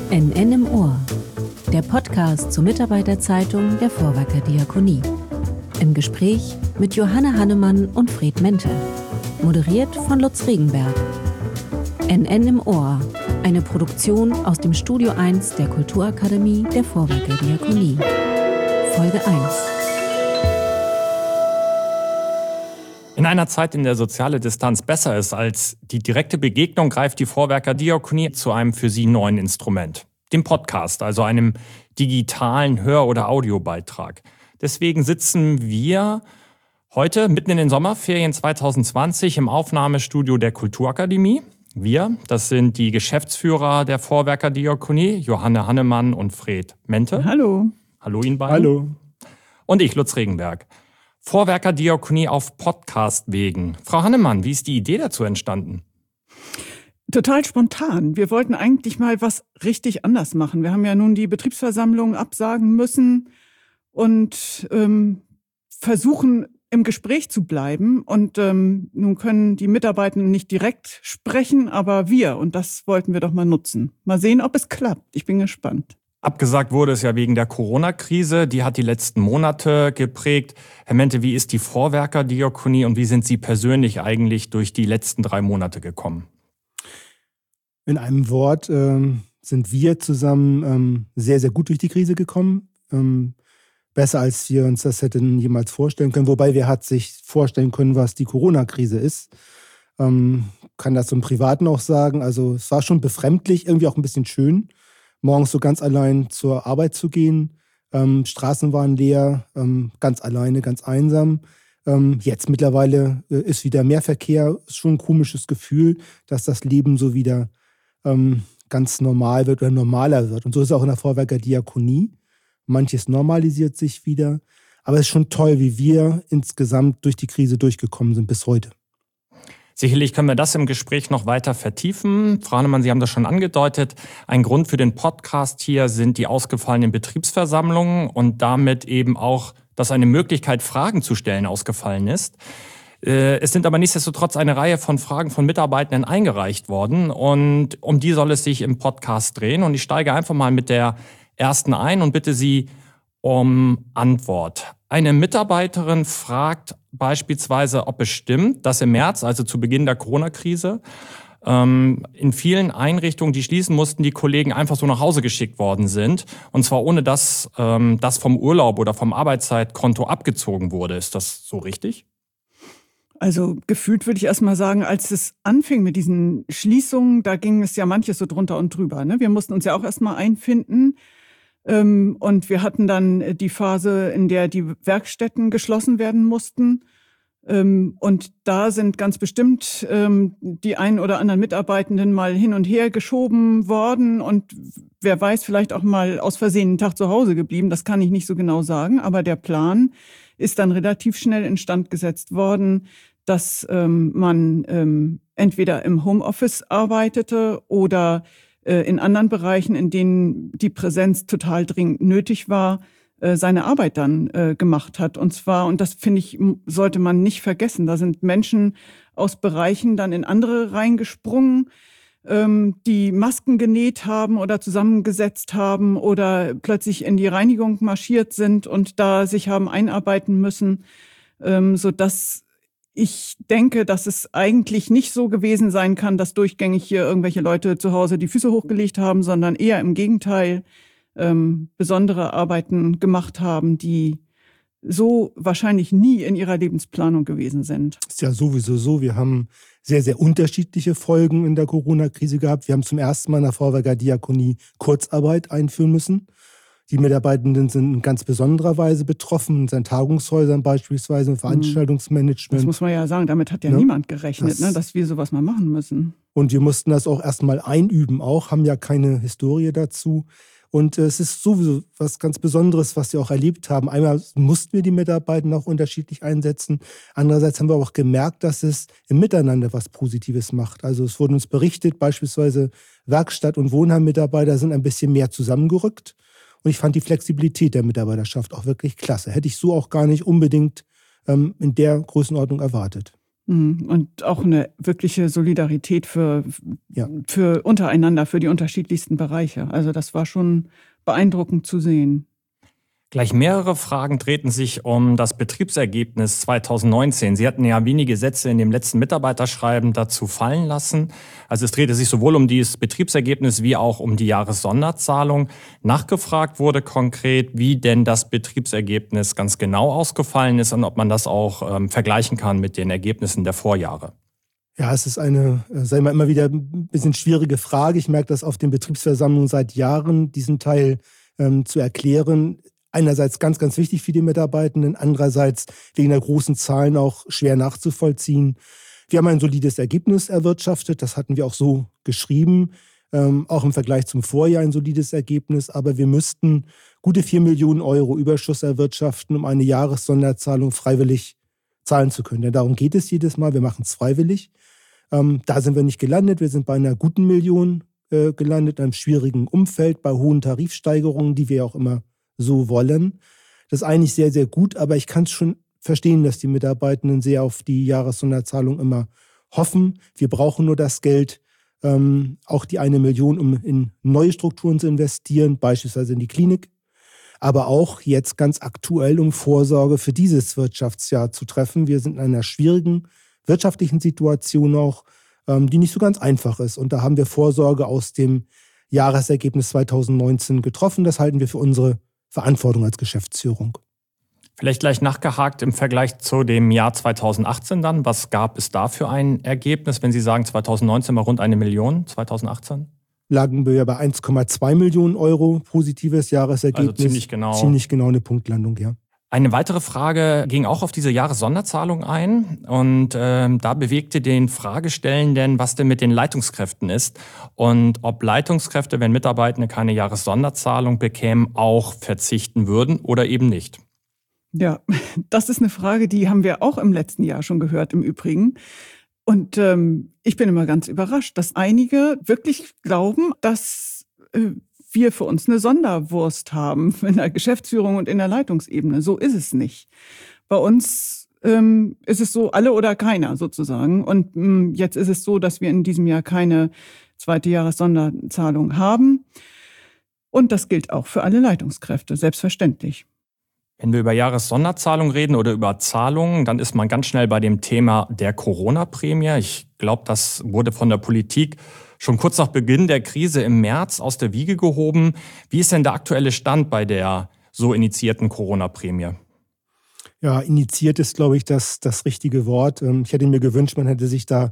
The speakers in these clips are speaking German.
NN im Ohr, der Podcast zur Mitarbeiterzeitung der Vorwerker Diakonie. Im Gespräch mit Johanna Hannemann und Fred Mente. Moderiert von Lutz Regenberg. NN im Ohr, eine Produktion aus dem Studio 1 der Kulturakademie der Vorwerker Diakonie. Folge 1. In einer Zeit, in der soziale Distanz besser ist als die direkte Begegnung, greift die Vorwerker Diakonie zu einem für sie neuen Instrument, dem Podcast, also einem digitalen Hör- oder Audiobeitrag. Deswegen sitzen wir heute mitten in den Sommerferien 2020 im Aufnahmestudio der Kulturakademie. Wir, das sind die Geschäftsführer der Vorwerker Diakonie, Johanna Hannemann und Fred Mente. Hallo. Hallo Ihnen beiden. Hallo. Und ich, Lutz Regenberg. Vorwerker Diakonie auf Podcast-Wegen. Frau Hannemann, wie ist die Idee dazu entstanden? Total spontan. Wir wollten eigentlich mal was richtig anders machen. Wir haben ja nun die Betriebsversammlung absagen müssen und versuchen im Gespräch zu bleiben. Und nun können die Mitarbeitenden nicht direkt sprechen, aber wir. Und das wollten wir doch mal nutzen. Mal sehen, ob es klappt. Ich bin gespannt. Abgesagt wurde es ja wegen der Corona-Krise. Die hat die letzten Monate geprägt. Herr Mente, wie ist die Vorwerker Diakonie und wie sind Sie persönlich eigentlich durch die letzten 3 Monate gekommen? In einem Wort sind wir zusammen sehr, sehr gut durch die Krise gekommen. Besser, als wir uns das hätten jemals vorstellen können. Wobei wir hat sich vorstellen können, was die Corona-Krise ist. Kann das im Privaten auch sagen. Also es war schon befremdlich, irgendwie auch ein bisschen schön, morgens so ganz allein zur Arbeit zu gehen. Straßen waren leer, ganz alleine, ganz einsam. Jetzt mittlerweile ist wieder mehr Verkehr. Ist schon ein komisches Gefühl, dass das Leben so wieder ganz normal wird oder normaler wird. Und so ist es auch in der Vorwerker Diakonie. Manches normalisiert sich wieder. Aber es ist schon toll, wie wir insgesamt durch die Krise durchgekommen sind bis heute. Sicherlich können wir das im Gespräch noch weiter vertiefen. Frau Hannemann, Sie haben das schon angedeutet. Ein Grund für den Podcast hier sind die ausgefallenen Betriebsversammlungen und damit eben auch, dass eine Möglichkeit, Fragen zu stellen, ausgefallen ist. Es sind aber nichtsdestotrotz eine Reihe von Fragen von Mitarbeitenden eingereicht worden und um die soll es sich im Podcast drehen. Und ich steige einfach mal mit der ersten ein und bitte Sie um Antwort. Eine Mitarbeiterin fragt beispielsweise, ob es stimmt, dass im März, also zu Beginn der Corona-Krise, in vielen Einrichtungen, die schließen mussten, die Kollegen einfach so nach Hause geschickt worden sind. Und zwar ohne, dass das vom Urlaub oder vom Arbeitszeitkonto abgezogen wurde. Ist das so richtig? Also gefühlt würde ich erst mal sagen, als es anfing mit diesen Schließungen, da ging es ja manches so drunter und drüber. Ne? Wir mussten uns ja auch erst mal einfinden. Und wir hatten dann die Phase, in der die Werkstätten geschlossen werden mussten. Und da sind ganz bestimmt die ein oder anderen Mitarbeitenden mal hin und her geschoben worden. Und wer weiß, vielleicht auch mal aus Versehen einen Tag zu Hause geblieben. Das kann ich nicht so genau sagen. Aber der Plan ist dann relativ schnell instand gesetzt worden, dass man entweder im Homeoffice arbeitete oder in anderen Bereichen, in denen die Präsenz total dringend nötig war, seine Arbeit dann gemacht hat. Und zwar, und das finde ich, sollte man nicht vergessen, da sind Menschen aus Bereichen dann in andere reingesprungen, die Masken genäht haben oder zusammengesetzt haben oder plötzlich in die Reinigung marschiert sind und da sich haben einarbeiten müssen, sodass ich denke, dass es eigentlich nicht so gewesen sein kann, dass durchgängig hier irgendwelche Leute zu Hause die Füße hochgelegt haben, sondern eher im Gegenteil besondere Arbeiten gemacht haben, die so wahrscheinlich nie in ihrer Lebensplanung gewesen sind. Ist ja sowieso so. Wir haben sehr, sehr unterschiedliche Folgen in der Corona-Krise gehabt. Wir haben zum ersten Mal in der Vorwerker Diakonie Kurzarbeit einführen müssen. Die Mitarbeitenden sind in ganz besonderer Weise betroffen, in seinen Tagungshäusern beispielsweise, im Veranstaltungsmanagement. Das muss man ja sagen, damit hat ja niemand gerechnet, dass wir sowas mal machen müssen. Und wir mussten das auch erstmal einüben auch, haben ja keine Historie dazu. Und es ist sowieso was ganz Besonderes, was wir auch erlebt haben. Einmal mussten wir die Mitarbeiter auch unterschiedlich einsetzen. Andererseits haben wir auch gemerkt, dass es im Miteinander was Positives macht. Also es wurde uns berichtet, beispielsweise Werkstatt- und Wohnheimmitarbeiter sind ein bisschen mehr zusammengerückt. Und ich fand die Flexibilität der Mitarbeiterschaft auch wirklich klasse. Hätte ich so auch gar nicht unbedingt in der Größenordnung erwartet. Und auch eine wirkliche Solidarität für untereinander, für die unterschiedlichsten Bereiche. Also das war schon beeindruckend zu sehen. Gleich mehrere Fragen drehten sich um das Betriebsergebnis 2019. Sie hatten ja wenige Sätze in dem letzten Mitarbeiterschreiben dazu fallen lassen. Also es drehte sich sowohl um dieses Betriebsergebnis wie auch um die Jahressonderzahlung. Nachgefragt wurde konkret, wie denn das Betriebsergebnis ganz genau ausgefallen ist und ob man das auch vergleichen kann mit den Ergebnissen der Vorjahre. Ja, es ist eine, sagen wir immer wieder, ein bisschen schwierige Frage. Ich merke das auf den Betriebsversammlungen seit Jahren, diesen Teil zu erklären. Einerseits ganz, ganz wichtig für die Mitarbeitenden, andererseits wegen der großen Zahlen auch schwer nachzuvollziehen. Wir haben ein solides Ergebnis erwirtschaftet, das hatten wir auch so geschrieben, auch im Vergleich zum Vorjahr ein solides Ergebnis, aber wir müssten gute 4 Millionen Euro Überschuss erwirtschaften, um eine Jahressonderzahlung freiwillig zahlen zu können. Denn darum geht es jedes Mal, wir machen es freiwillig. Da sind wir nicht gelandet, wir sind bei einer guten Million gelandet, in einem schwierigen Umfeld, bei hohen Tarifsteigerungen, die wir auch immer so wollen. Das ist eigentlich sehr, sehr gut, aber ich kann es schon verstehen, dass die Mitarbeitenden sehr auf die Jahressonderzahlung immer hoffen. Wir brauchen nur das Geld, auch die 1 Million, um in neue Strukturen zu investieren, beispielsweise in die Klinik, aber auch jetzt ganz aktuell, um Vorsorge für dieses Wirtschaftsjahr zu treffen. Wir sind in einer schwierigen wirtschaftlichen Situation auch, die nicht so ganz einfach ist. Und da haben wir Vorsorge aus dem Jahresergebnis 2019 getroffen. Das halten wir für unsere Verantwortung als Geschäftsführung. Vielleicht gleich nachgehakt im Vergleich zu dem Jahr 2018 dann. Was gab es da für ein Ergebnis, wenn Sie sagen 2019 war rund 1 Million, 2018? Lagen wir bei 1,2 Millionen Euro positives Jahresergebnis. Also ziemlich genau. Ziemlich genau eine Punktlandung, ja. Eine weitere Frage ging auch auf diese Jahressonderzahlung ein und da bewegte den Fragestellenden, was denn mit den Leitungskräften ist und ob Leitungskräfte, wenn Mitarbeitende keine Jahressonderzahlung bekämen, auch verzichten würden oder eben nicht. Ja, das ist eine Frage, die haben wir auch im letzten Jahr schon gehört im Übrigen. Und ich bin immer ganz überrascht, dass einige wirklich glauben, dass wir für uns eine Sonderwurst haben in der Geschäftsführung und in der Leitungsebene. So ist es nicht. Bei uns ist es so alle oder keiner sozusagen. Und jetzt ist es so, dass wir in diesem Jahr keine zweite Jahressonderzahlung haben. Und das gilt auch für alle Leitungskräfte, selbstverständlich. Wenn wir über Jahressonderzahlung reden oder über Zahlungen, dann ist man ganz schnell bei dem Thema der Corona-Prämie. Ich glaube, das wurde von der Politik schon kurz nach Beginn der Krise im März aus der Wiege gehoben. Wie ist denn der aktuelle Stand bei der so initiierten Corona-Prämie? Ja, initiiert ist, glaube ich, das richtige Wort. Ich hätte mir gewünscht, man hätte sich da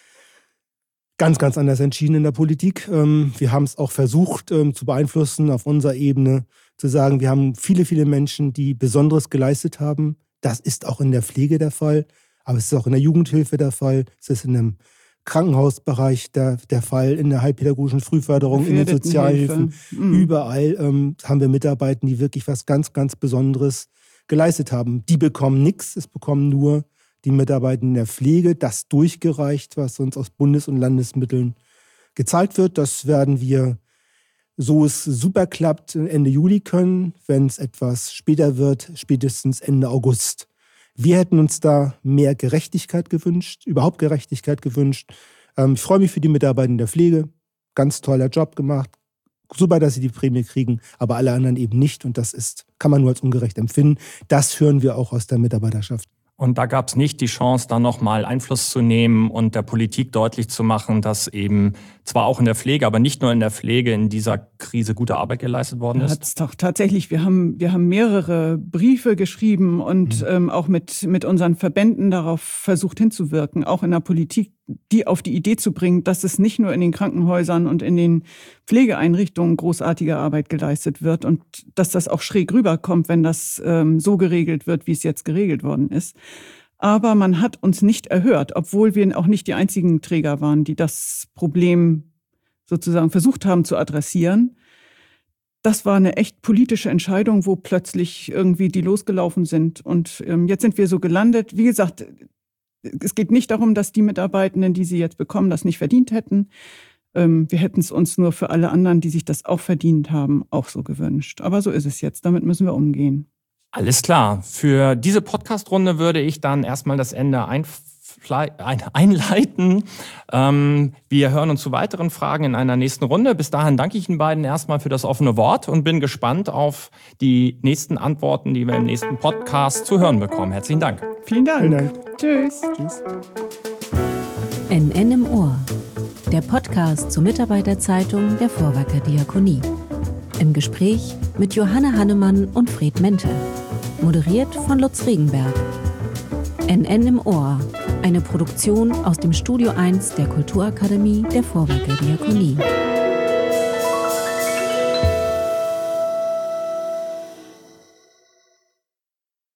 ganz, ganz anders entschieden in der Politik. Wir haben es auch versucht zu beeinflussen auf unserer Ebene, zu sagen, wir haben viele, viele Menschen, die Besonderes geleistet haben. Das ist auch in der Pflege der Fall, aber es ist auch in der Jugendhilfe der Fall, es ist in dem Krankenhausbereich der Fall, in der heilpädagogischen Frühförderung, in den Sozialhilfen. Überall haben wir Mitarbeiter, die wirklich was ganz, ganz Besonderes geleistet haben. Die bekommen nichts, es bekommen nur die Mitarbeiter in der Pflege, das durchgereicht, was uns aus Bundes- und Landesmitteln gezahlt wird. Das werden wir, so es super klappt, Ende Juli können. Wenn es etwas später wird, spätestens Ende August. Wir hätten uns da mehr Gerechtigkeit gewünscht, überhaupt Gerechtigkeit gewünscht. Ich freue mich für die Mitarbeiter in der Pflege. Ganz toller Job gemacht. Super, dass sie die Prämie kriegen, aber alle anderen eben nicht. Und das kann man nur als ungerecht empfinden. Das hören wir auch aus der Mitarbeiterschaft. Und da gab es nicht die Chance, da nochmal Einfluss zu nehmen und der Politik deutlich zu machen, dass eben zwar auch in der Pflege, aber nicht nur in der Pflege in dieser Krise gute Arbeit geleistet worden ist? Hat's doch tatsächlich. Wir haben mehrere Briefe geschrieben und auch mit unseren Verbänden darauf versucht hinzuwirken, auch in der Politik, die auf die Idee zu bringen, dass es nicht nur in den Krankenhäusern und in den Pflegeeinrichtungen großartige Arbeit geleistet wird und dass das auch schräg rüberkommt, wenn das so geregelt wird, wie es jetzt geregelt worden ist. Aber man hat uns nicht erhört, obwohl wir auch nicht die einzigen Träger waren, die das Problem sozusagen versucht haben zu adressieren. Das war eine echt politische Entscheidung, wo plötzlich irgendwie die losgelaufen sind. Und jetzt sind wir so gelandet. Wie gesagt, es geht nicht darum, dass die Mitarbeitenden, die sie jetzt bekommen, das nicht verdient hätten. Wir hätten es uns nur für alle anderen, die sich das auch verdient haben, auch so gewünscht. Aber so ist es jetzt. Damit müssen wir umgehen. Alles klar. Für diese Podcast-Runde würde ich dann erstmal das Ende einleiten. Wir hören uns zu weiteren Fragen in einer nächsten Runde. Bis dahin danke ich Ihnen beiden erstmal für das offene Wort und bin gespannt auf die nächsten Antworten, die wir im nächsten Podcast zu hören bekommen. Herzlichen Dank. Vielen Dank. Vielen Dank. Tschüss. Tschüss. NN im Ohr. Der Podcast zur Mitarbeiterzeitung der Vorwerker Diakonie. Im Gespräch mit Johanne Hannemann und Fred Mente. Moderiert von Lutz Regenberg. NN im Ohr. Eine Produktion aus dem Studio 1 der Kulturakademie der Vorwerker Diakonie.